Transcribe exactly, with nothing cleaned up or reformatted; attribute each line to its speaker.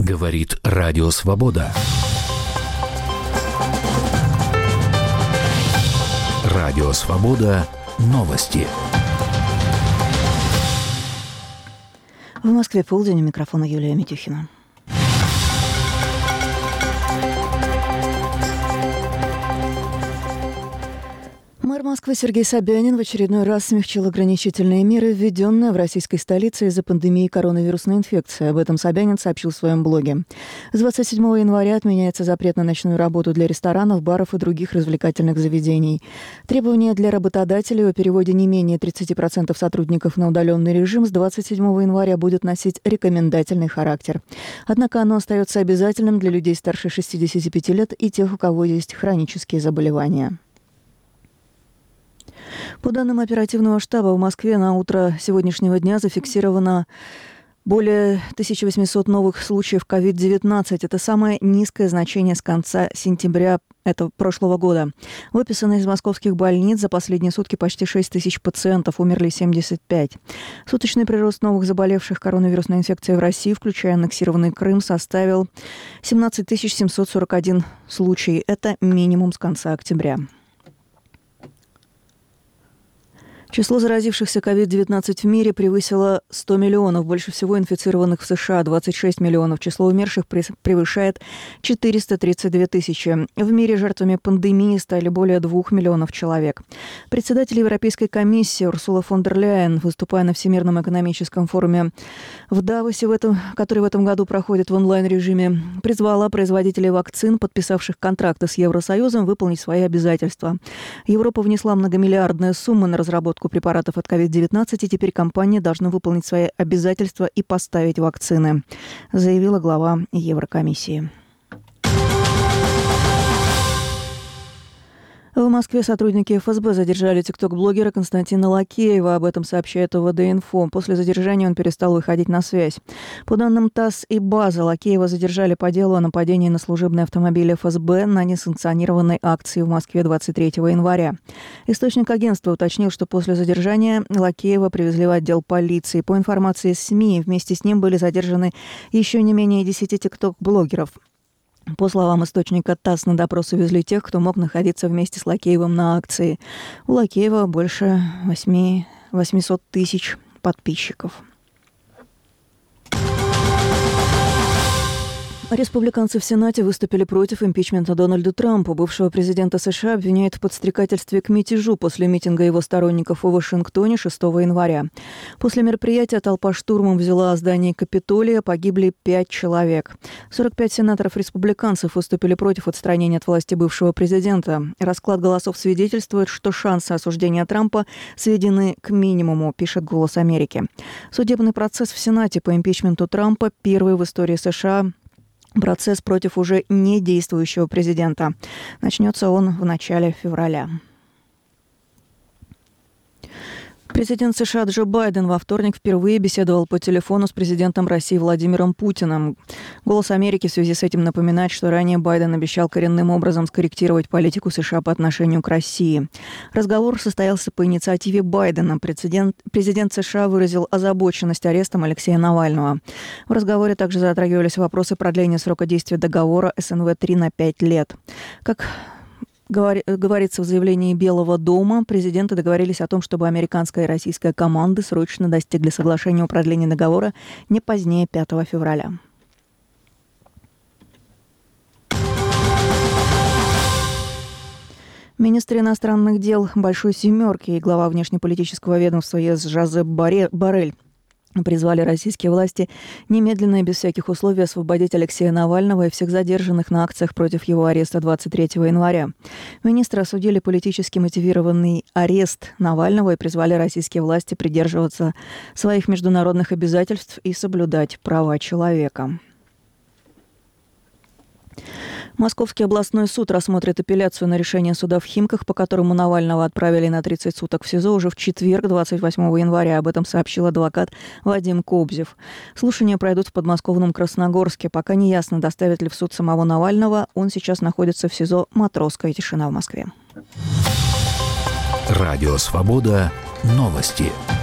Speaker 1: Говорит Радио Свобода. Радио Свобода. Новости.
Speaker 2: В Москве полдень, у микрофона Юлия Митюхина. Мэр Москвы Сергей Собянин в очередной раз смягчил ограничительные меры, введенные в российской столице из-за пандемии коронавирусной инфекции. Об этом Собянин сообщил в своем блоге. С двадцать седьмого января отменяется запрет на ночную работу для ресторанов, баров и других развлекательных заведений. Требование для работодателей о переводе не менее тридцати процентов сотрудников на удаленный режим с двадцать седьмого января будет носить рекомендательный характер. Однако оно остается обязательным для людей старше шестидесяти пяти лет и тех, у кого есть хронические заболевания. По данным оперативного штаба, в Москве на утро сегодняшнего дня зафиксировано более тысяча восемьсот новых случаев ковид девятнадцать. Это самое низкое значение с конца сентября этого прошлого года. Выписано из московских больниц за последние сутки почти шесть тысяч пациентов, умерли семьдесят пять. Суточный прирост новых заболевших коронавирусной инфекцией в России, включая аннексированный Крым, составил семнадцать тысяч семьсот сорок один случай. Это минимум с конца октября. Число заразившихся ковид девятнадцать в мире превысило сто миллионов. Больше всего инфицированных в США – двадцать шесть миллионов. Число умерших превышает четыреста тридцать две тысячи. В мире жертвами пандемии стали более двух миллионов человек. Председатель Европейской комиссии Урсула фон дер Ляйен, выступая на Всемирном экономическом форуме в Давосе, в этом, который в этом году проходит в онлайн-режиме, призвала производителей вакцин, подписавших контракты с Евросоюзом, выполнить свои обязательства. Европа внесла многомиллиардные суммы на разработку препаратов от ковид девятнадцать, и теперь компании должны выполнить свои обязательства и поставить вакцины, заявила глава Еврокомиссии. В Москве сотрудники эф эс бэ задержали тикток-блогера Константина Лакеева. Об этом сообщает о вэ дэ инфо. После задержания он перестал выходить на связь. По данным ТАСС и БАЗа, Лакеева задержали по делу о нападении на служебный автомобиль эф эс бэ на несанкционированной акции в Москве двадцать третьего января. Источник агентства уточнил, что после задержания Лакеева привезли в отдел полиции. По информации СМИ, вместе с ним были задержаны еще не менее десяти тикток-блогеров. По словам источника ТАСС, на допрос увезли тех, кто мог находиться вместе с Лакеевым на акции. У Лакеева больше восемьсот тысяч подписчиков. Республиканцы в Сенате выступили против импичмента Дональда Трампа. Бывшего президента США обвиняют в подстрекательстве к мятежу после митинга его сторонников в Вашингтоне шестого января. После мероприятия толпа штурмом взяла здание Капитолия, погибли пять человек. сорок пять сенаторов-республиканцев выступили против отстранения от власти бывшего президента. Расклад голосов свидетельствует, что шансы осуждения Трампа сведены к минимуму, пишет «Голос Америки». Судебный процесс в Сенате по импичменту Трампа первый в истории США. Процесс против уже не действующего президента. Начнется он в начале февраля. Президент США Джо Байден во вторник впервые беседовал по телефону с президентом России Владимиром Путиным. «Голос Америки» в связи с этим напоминает, что ранее Байден обещал коренным образом скорректировать политику США по отношению к России. Разговор состоялся по инициативе Байдена. Президент, президент США выразил озабоченность арестом Алексея Навального. В разговоре также затрагивались вопросы продления срока действия договора эс эн вэ три на пять лет. Как говорится в заявлении Белого дома, президенты договорились о том, чтобы американская и российская команды срочно достигли соглашения о продлении договора не позднее пятого февраля. Министр иностранных дел Большой Семерки и глава внешнеполитического ведомства ЕС Жозеп Боррель призвали российские власти немедленно и без всяких условий освободить Алексея Навального и всех задержанных на акциях против его ареста двадцать третьего января. Министры осудили политически мотивированный арест Навального и призвали российские власти придерживаться своих международных обязательств и соблюдать права человека. Московский областной суд рассмотрит апелляцию на решение суда в Химках, по которому Навального отправили на тридцать суток в СИЗО уже в четверг, двадцать восьмого января. Об этом сообщил адвокат Вадим Кобзев. Слушания пройдут в подмосковном Красногорске. Пока не ясно, доставят ли в суд самого Навального. Он сейчас находится в СИЗО «Матросская тишина» в Москве.
Speaker 1: Радио «Свобода». Новости.